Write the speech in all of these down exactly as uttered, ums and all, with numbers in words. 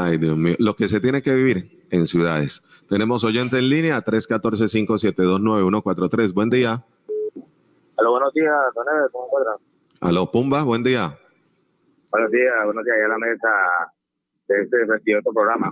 Ay, Dios mío. Lo que se tiene que vivir en ciudades. Tenemos oyente en línea, tres uno cuatro, cinco siete dos, nueve uno cuatro tres. Buen día. Aló, buenos días, don Ever, ¿cómo encuentran? Aló, Pumba, buen día. Buenos días, buenos días, ya a la mesa de este prestigioso programa.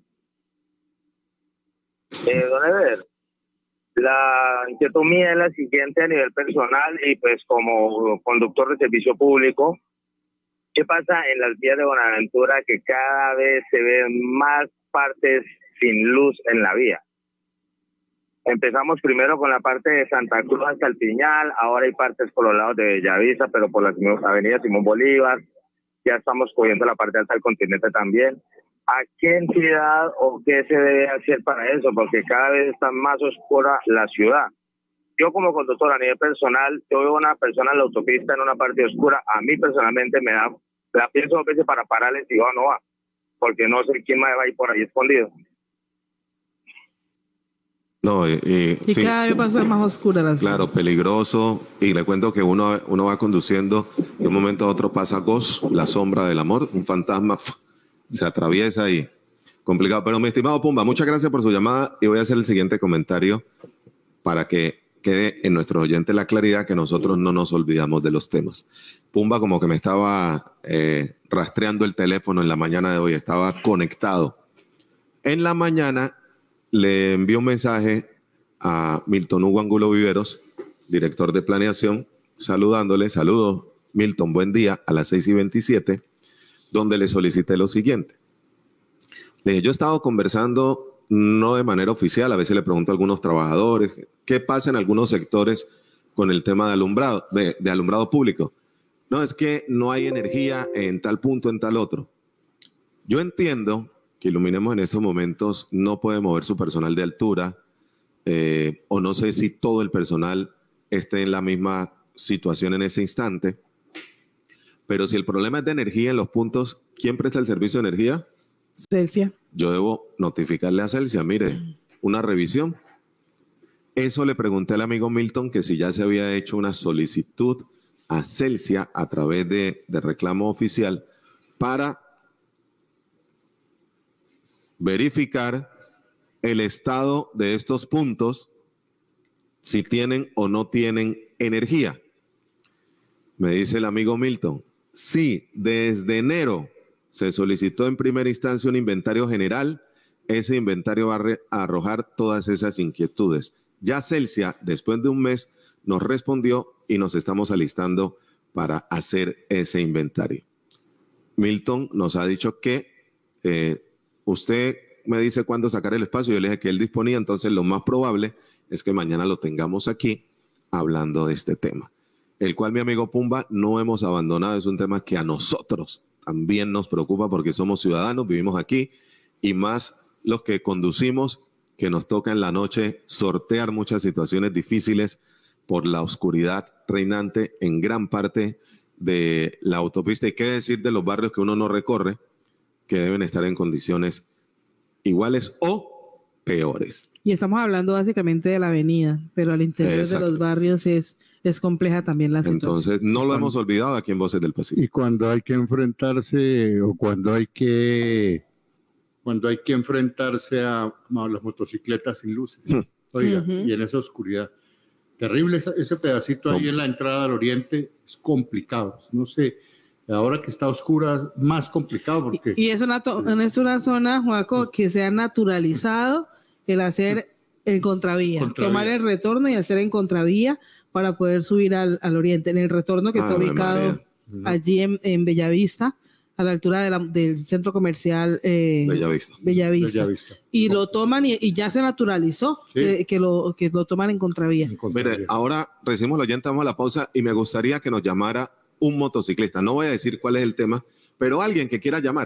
Eh, don Ever, la inquietud mía es la siguiente a nivel personal y pues como conductor de servicio público. ¿Qué pasa en las vías de Buenaventura que cada vez se ven más partes sin luz en la vía? Empezamos primero con la parte de Santa Cruz hasta el Piñal, ahora hay partes por los lados de Bellavista, pero por la avenida Simón Bolívar, ya estamos cogiendo la parte alta del continente también. ¿A qué entidad o qué se debe hacer para eso? Porque cada vez está más oscura la ciudad. Yo como conductor a nivel personal, yo veo a una persona en la autopista en una parte oscura, a mí personalmente me da, la pienso dos veces para pararle si va o no va, porque no sé quién más va a ir por ahí escondido. No, y, y, y sí, cada vez va a ser más oscura la ciudad. Claro, peligroso. Y le cuento que uno, uno va conduciendo y de un momento a otro pasa Ghost, la sombra del amor, un fantasma, se atraviesa y complicado. Pero mi estimado Pumba, muchas gracias por su llamada y voy a hacer el siguiente comentario para que quede en nuestros oyentes la claridad que nosotros no nos olvidamos de los temas. Pumba como que me estaba eh, rastreando el teléfono en la mañana de hoy, estaba conectado. En la mañana le envió un mensaje a Milton Hugo Angulo Viveros, director de planeación, saludándole, saludos Milton, buen día, a las seis y veintisiete, donde le solicité lo siguiente. Le dije, yo he estado conversando no de manera oficial, a veces le pregunto a algunos trabajadores, ¿qué pasa en algunos sectores con el tema de alumbrado, de, de alumbrado público? No, es que no hay energía en tal punto, en tal otro. Yo entiendo que Iluminemos en estos momentos no puede mover su personal de altura, eh, o no sé si todo el personal esté en la misma situación en ese instante, pero si el problema es de energía en los puntos, ¿quién presta el servicio de energía? Celsia. Yo debo notificarle a Celsia, mire, una revisión. Eso le pregunté al amigo Milton que si ya se había hecho una solicitud a Celsia a través de, de reclamo oficial para verificar el estado de estos puntos, si tienen o no tienen energía. Me dice el amigo Milton, sí, desde enero se solicitó en primera instancia un inventario general, ese inventario va a, re- a arrojar todas esas inquietudes. Ya Celsia, después de un mes, nos respondió y nos estamos alistando para hacer ese inventario. Milton nos ha dicho que eh, usted me dice cuándo sacar el espacio, yo le dije que él disponía, entonces lo más probable es que mañana lo tengamos aquí hablando de este tema, el cual mi amigo Pumba no hemos abandonado, es un tema que a nosotros también nos preocupa porque somos ciudadanos, vivimos aquí y más los que conducimos, que nos toca en la noche sortear muchas situaciones difíciles por la oscuridad reinante en gran parte de la autopista. Y qué decir de los barrios que uno no recorre, que deben estar en condiciones iguales o peores. Y estamos hablando básicamente de la avenida, pero al interior Exacto. de los barrios es, es compleja también la situación. Entonces, no lo cuando, hemos olvidado aquí en Voces del Pacífico. Y cuando hay que enfrentarse o cuando hay que cuando hay que enfrentarse a, a las motocicletas sin luces, hmm. oiga, uh-huh. y en esa oscuridad. Terrible ese, ese pedacito ahí no. en la entrada al oriente, es complicado. No sé, ahora que está oscura, más complicado porque... Y, y es, una to- es una zona, Joaco, que se ha naturalizado el hacer en contravía, contravía, tomar el retorno y hacer en contravía para poder subir al, al oriente. En el retorno que ah, está ubicado María. allí en, en Bellavista, a la altura de la, del centro comercial eh, Bellavista. Bellavista. Bellavista. Y lo toman y, y ya se naturalizó sí. que, que, lo, que lo toman en contravía. en contravía. Mire, ahora recibimos la oyente, vamos a la pausa y me gustaría que nos llamara un motociclista. No voy a decir cuál es el tema, pero alguien que quiera llamar.